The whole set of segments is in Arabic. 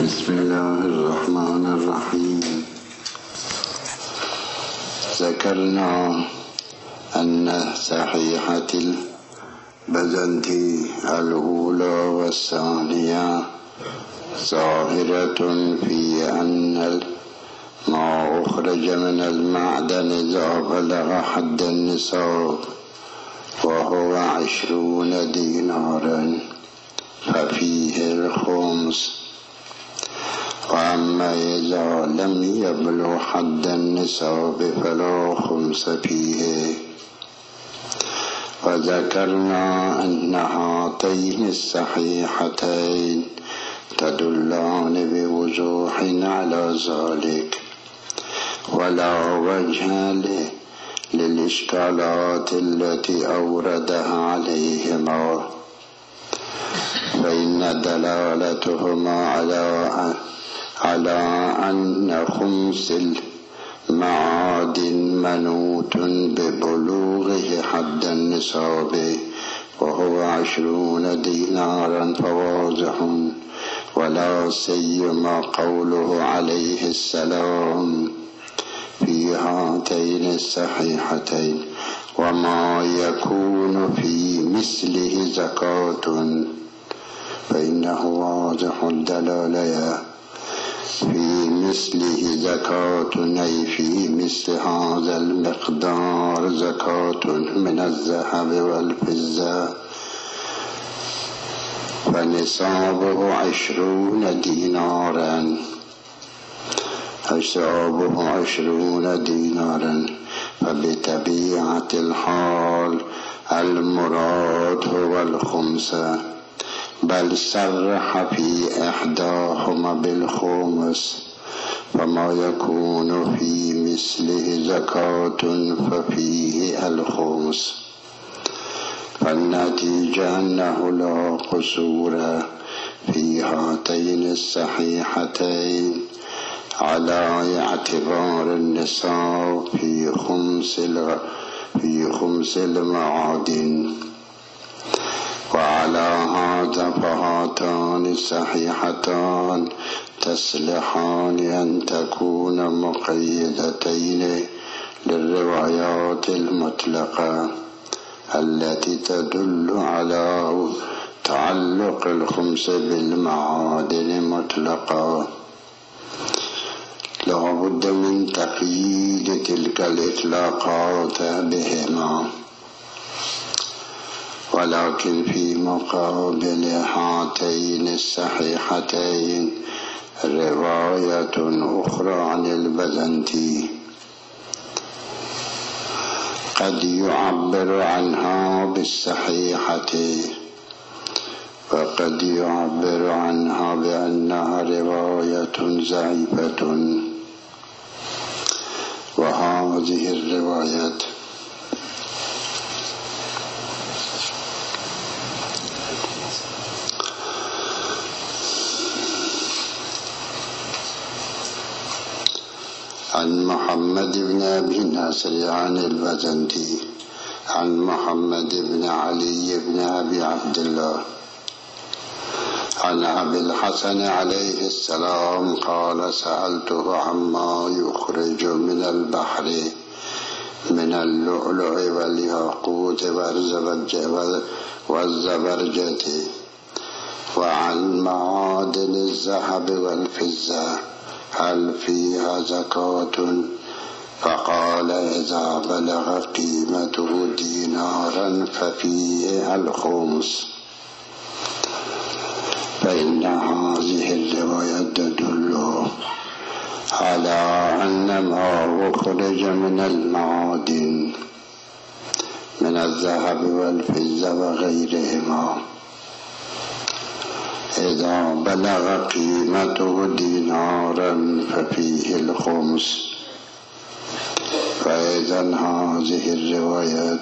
بسم الله الرحمن الرحيم. ذكرنا أن صحيحة البزنطي الأولى والثانية ظاهرة في أن ما أخرج من المعدن إذا بلغ حد النصاب وهو 20 دينارا ففيه الخمس، وأما إذا لم يبلغ حد النصاب فلا خمس فيه. وذكرنا أن هاتين الصحيحتين تدلان بوضوح على ذلك، ولا وجه للإشكالات التي أوردها عليهما، فإن دلالتهما على أن خمس المعادن منوط ببلوغه حد النصاب وهو 20 دينارا فواضح، ولا سيما قوله عليه السلام في هاتين الصحيحتين وما يكون في مثله زكاة، فإنه واضح الدلالة في مثله زكاة، أي في مثل هذا المقدار زكاة من الذهب والفضة، فنصابه 20 دينارا، حسابه 20 دينارا. فبطبيعة الحال المراد هو الخمسة، بل صرح في إحداهما بالخمس، فما يكون في مثله زكاة ففيه الخمس. فالنتيجة أنه لا قصور في هاتين الصحيحتين على اعتبار النصاب في خمس المعادن. وعلى هذا فهاتان الصحيحتان تصلحان أن تكون مقيدتين للروايات المطلقة التي تدل على تعلق الخمس بالمعادن مطلقا، لا بد من تقييد تلك الإطلاقات بهما. ولكن في مقابل هاتين الصحيحتين رواية أخرى عن البزنطي قد يعبر عنها بالصحيحة، وقد يعبر عنها بأنها رواية ضعيفة. وهذه الروايات عن محمد بن أبي ناصر عن البزنطي عن محمد بن علي بن أبي عبد الله عن أبي الحسن عليه السلام قال سألته عما يخرج من البحر من اللؤلؤ والياقوت والزبرجد وعن معادن الذهب والفضة هل فيها زكاة؟ فقال إذا بلغ قيمته دينارا ففيه الخمس. فإن هذه الرواية تدل على أن ما أخرج من المعادن من الذهب والفضة وغيرهما إذا بلغ قيمته دينارا ففيه الخمس. فإذا هذه الروايات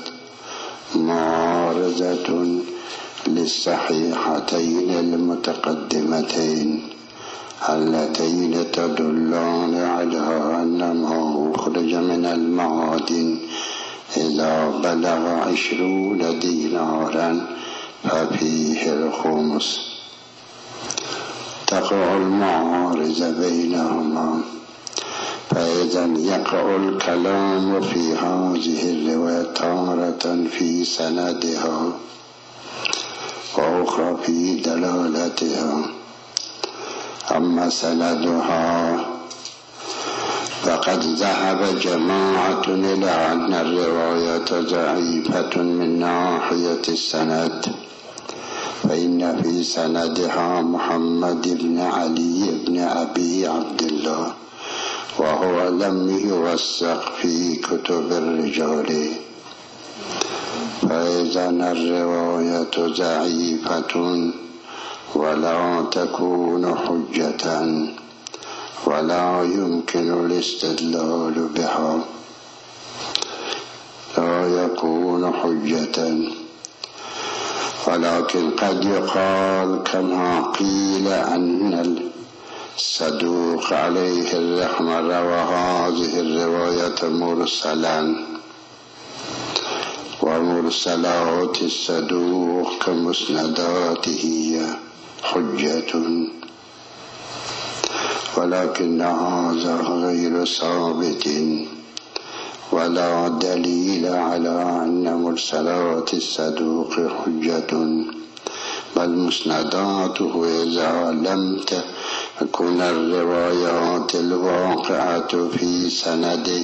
معارضة للصحيحتين المتقدمتين اللتين تدلان على أن ما أخرج من المعادن إذا بلغ 20 دينارا ففيه الخمس. تقع المعارض بينهما، فإذا يقع الكلام في هذه الرواية تارة في سندها وأخرى في دلالتها. أما سندها فقد ذهب جماعة إلى أن الرواية ضعيفة من ناحية السند، فإن في سندها محمد بن علي بن أبي عبد الله، وهو لم يوثق في كتب الرجال، فإذا الرواية ضعيفة ولا تكون حجة ولا يمكن الاستدلال بها، لا يكون حجة. ولكن قد يقال كما قيل أن الصدوق عليه الرحمة روى هذه الرواية مرسلا، ومرسلات الصدوق كمسنداته حجة، ولكن هذا غير ثابت، ولا دليل على أن مرسلات الصدوق حجة، بل مسنداته إذا لم تكن الروايات الواقعة في سند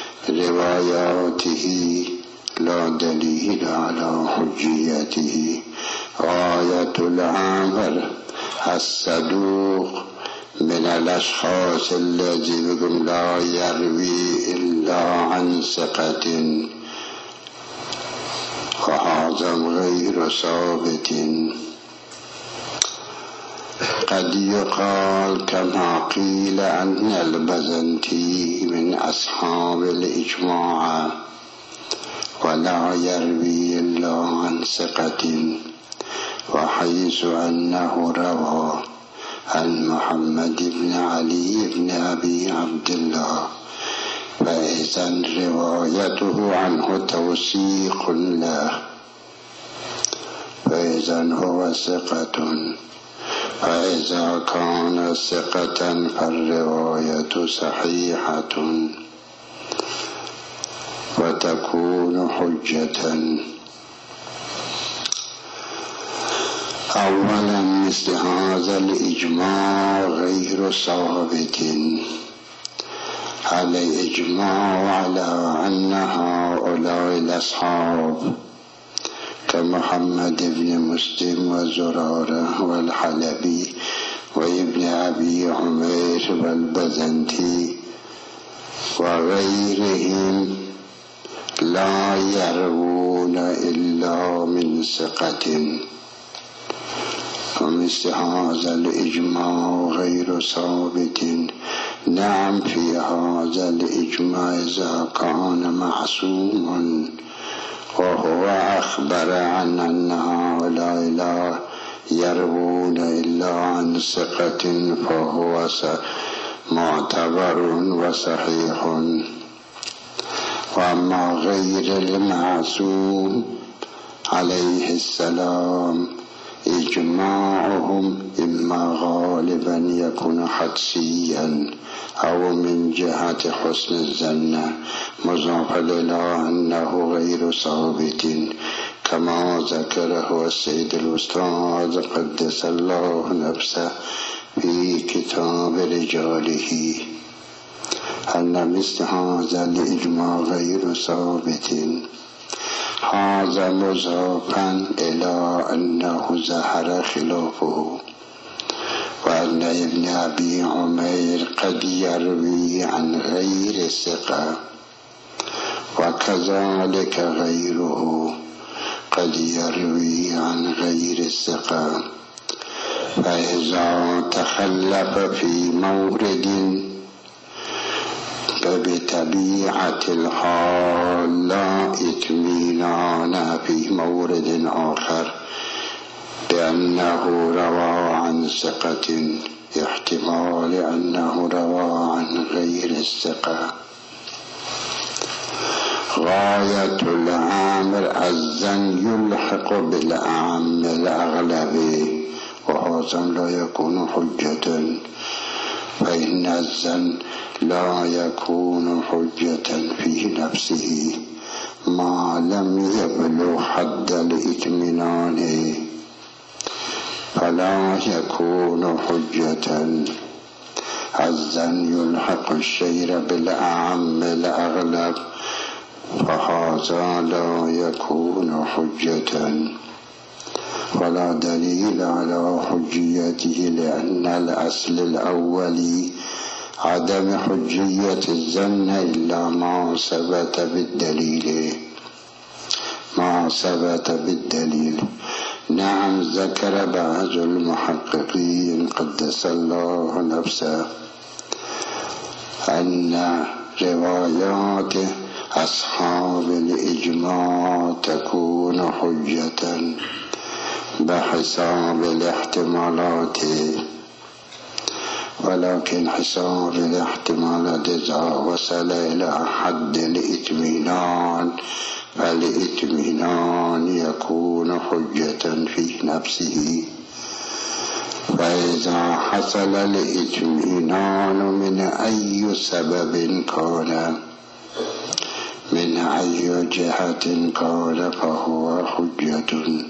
رواياته لا دليل على حجيته. آية الأمر الصدوق من الأشخاص الذين لا يروي إلا عن ثقة، وهذا غير ثابت. قد يقال كما قيل أن البزنطي من أصحاب الإجماع ولا يروي إلا عن ثقة، وحيث أنه روى عن محمد بن علي بن أبي عبد الله، فإذا روايته عنه توثيق له، فإذا هو ثقة، فإذا كان ثقة فالرواية صحيحة وتكون حجة. أولا مثل هذا الإجماع غير ثابت، الإجماع على أن هؤلاء الأصحاب كمحمد بن مسلم وزرارة والحلبي وابن أبي عمير والبزنطي وغيرهم لا يروون إلا من ثقة، ومثل هذا الإجماع غير ثابت. نعم في هذا الإجماع إذا كان معصوما وهو أخبر عن أن هؤلاء لا يروون إلا عن ثقة فهو معتبر وصحيح. وأما غير المعصوم عليه السلام إجماعهم إما غالبا يكون حدسيا أو من جهة حسن الظن مضافا إلى أنه غير ثابت، كما ذكره السيد الأستاذ قدس الله نفسه في كتاب رجاله، أن مثل هذا الإجماع غير ثابت. هذا مضافا إلى أنه ظهر خلافه، وأن ابن أبي عمير قد يروي عن غير الثقة، وكذلك غيره قد يروي عن غير الثقة، فإذا تخلف في مورد فبطبيعة الحال لا اطمئنان في مورد آخر بأنه روى عن ثقة، احتمال أنه روى عن غير الثقة. غاية الأمر الظن يلحق بالأعم الأغلب، وهذا لا يكون حجة، فإن الظن لا يكون حجة في نفسه ما لم يبلغ حد الإطمئنان، فلا يكون حجة. الظن يلحق الشيء بالأعم الأغلب، فهذا لا يكون حجة، ولا دليل على حجيته، لأن الأصل الأولي عدم حجية الظن إلا ما ثبت بالدليل. نعم، ذكر بعض المحققين قدس الله نفسه أن روايات أصحاب الإجماع تكون حجة بحساب الاحتمالات، ولكن حساب الاحتمالات إذا وصل إلى حد الإطمئنان فالإطمئنان يكون حجة في نفسه. فإذا حصل الإطمئنان من أي سبب كان، من أي جهة كان، فهو حجة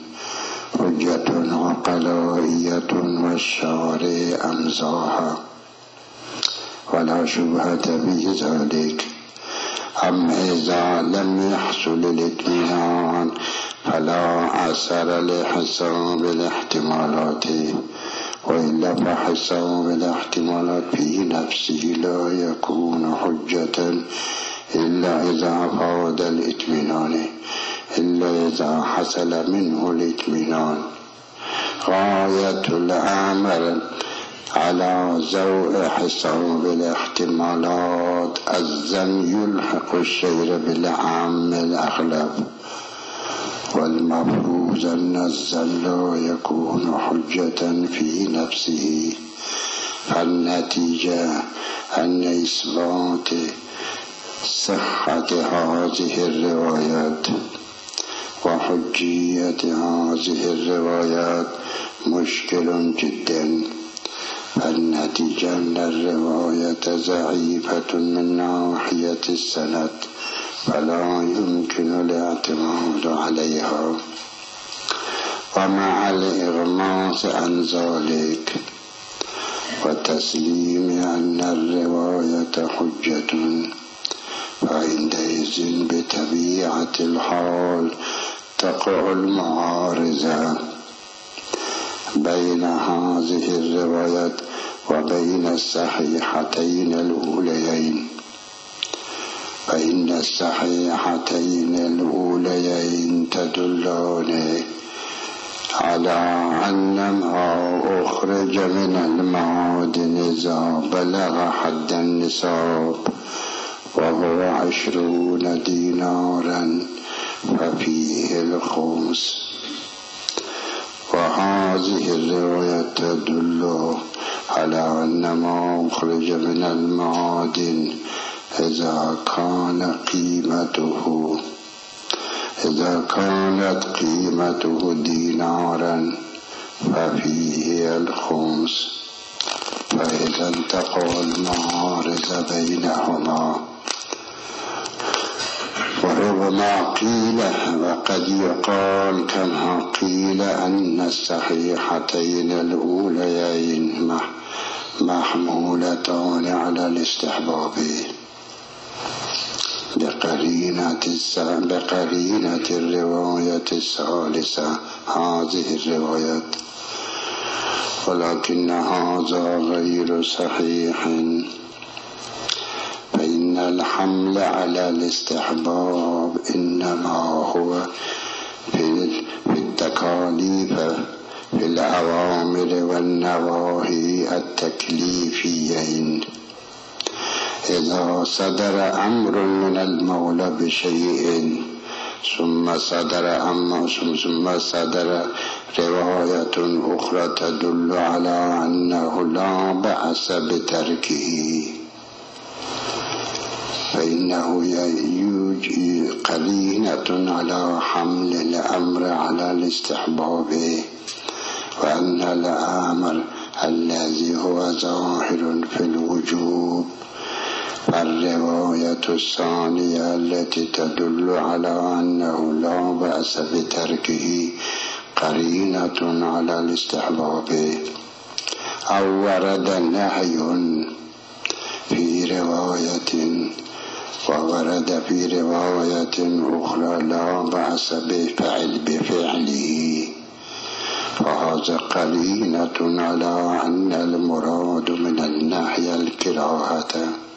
عقلائية والشارع أمزاها، ولا شبهة بذلك. أما إذا لم يحصل الإطمئنان فلا أثر لحساب الاحتمالات، وإلا فحساب الاحتمالات في نفسه لا يكون حجة إلا إذا فاد الإطمئنان، إلا إذا حصل منه الإطمئنان. غاية الأمر على ضوء حساب الاحتمالات الظن يلحق الشيء بالعام الأغلب، والمفروض أن الظن لا يكون حجة في نفسه. فالنتيجة أن إثبات صحة هذه الروايات وحجية هذه الروايات مشكل جدا. النتيجة أن الرواية ضعيفة من ناحية السند، فلا يمكن الاعتماد عليها. ومع الإغماس عن ذلك وتسليم أن الرواية حجة، فعندئذ بطبيعة الحال تقع المعارضة بين هذه الروايات وبين الصحيحتين الأوليين، فإن الصحيحتين الأوليين تدلان على أن ما أخرج من المعادن إذا بلغ حد النصاب وهو 20 دينارا ففيه الخمس. وهذه الرواية تدل على أن ما أخرج من المعادن إذا كانت قيمته دينارا ففيه الخمس. فإذا تقع المعارض بينهما. وربما قيل وقد يقال كما قيل أن الصحيحتين الأوليين محمولتان على الاستحباب بقرينة الرواية الثالثة هذه الروايات، ولكن هذا غير صحيح. فإن الحمل على الاستحباب إنما هو في التكاليف، في الأوامر والنواهي التكليفيين. إذا صدر أمر من المولى بشيء ثم صدر رواية أخرى تدل على أنه لا بأس بتركه، فإنه يوجد قرينة على حمل الأمر على الاستحباب، وأن الأمر الذي هو ظاهر في الوجوب، فالرواية الثانية التي تدل على أنه لا بأس بتركه قرينة على الاستحباب. أو ورد نهي في رواية، وورد في رواية أخرى لا بأس بفعله، فهذا قرينة على أن المراد من النهي الكراهة،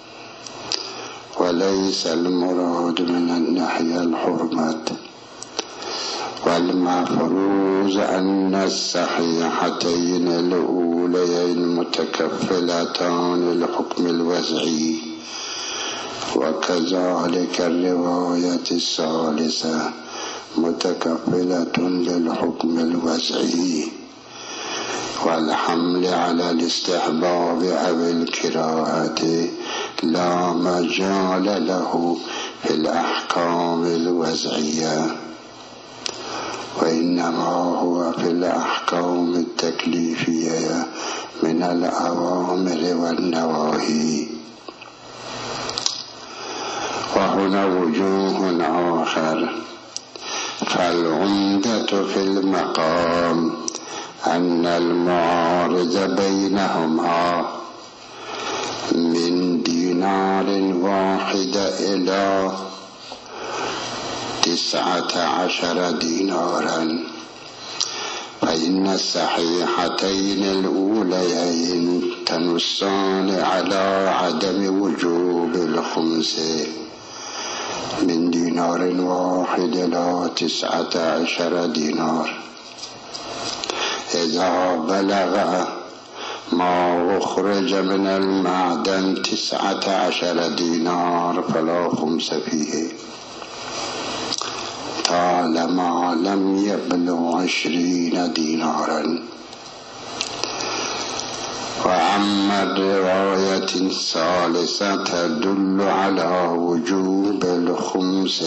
وليس المراد من النهي الحرمة. والمفروض أن الصحيحتين الأوليين متكفلتان للحكم الوضعي، وكذلك الرواية الثالثة متكفلة للحكم الوضعي، والحمل على الاستحباب أو الكراهة لا مجال له في الأحكام الوضعية، وإنما هو في الأحكام التكليفية من الأوامر والنواهي. وهنا وجوه آخر. فالعمدة في المقام أن المعارض بينهما من دينار واحد إلى 19 دينارا، فإن الصحيحتين الأوليين تنصان على عدم وجوب الخمس من دينار واحد إلى 19 دينار. إذا بلغ ما أخرج من المعدن 19 دينار فلا خمس فيه، طالما لم يبلغ 20 دينارا. وأما الرواية الثالثة تدل على وجوب الخمس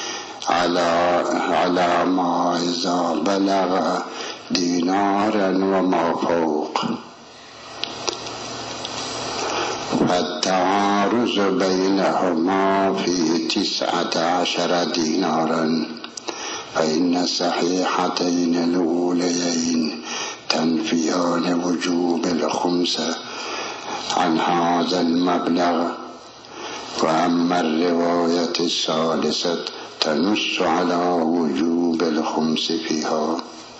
على ما إذا بلغ دينارا وما فوق، فالتعارض بينهما في 19 دينارا، فإن الصحيحتين الأوليين تنفيان وجوب الخمس عن هذا المبلغ، وأما الرواية الثالثة تنص على وجوب الخمس فيها،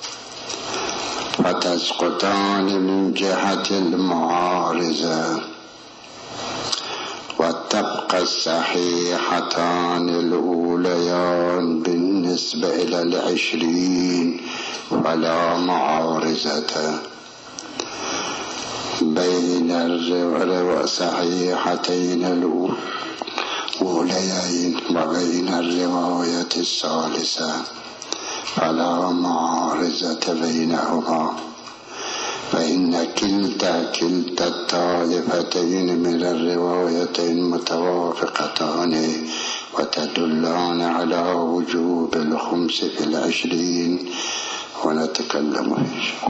فتسقطان من جهة المعارضة، وتبقى الصحيحتان الأوليان بالنسبة إلى 20 فلا معارضة بين الصحيحتين الأوليين وبين الرواية الثالثة فلا معارضة بينهما، فإن كلتا الطائفتين من الروايتين متوافقتان وتدلان على وجوب الخمس في 20. ونتكلم إن شاء الله.